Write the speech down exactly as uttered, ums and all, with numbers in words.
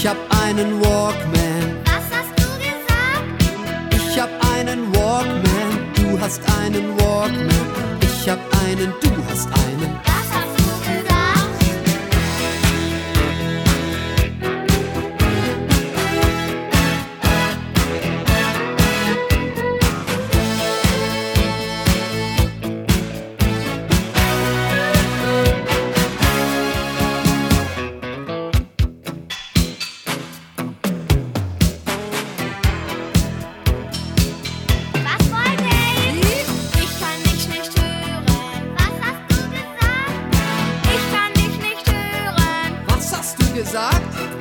hab einen Walkman. Was hast du gesagt? Ich hab einen Walkman. Du hast einen Walkman. Ich hab einen, du hast einen. Was hast du gesagt? Was wollt ihr? Ich kann dich nicht hören. Was hast du gesagt? Ich kann dich nicht hören. Was hast du gesagt?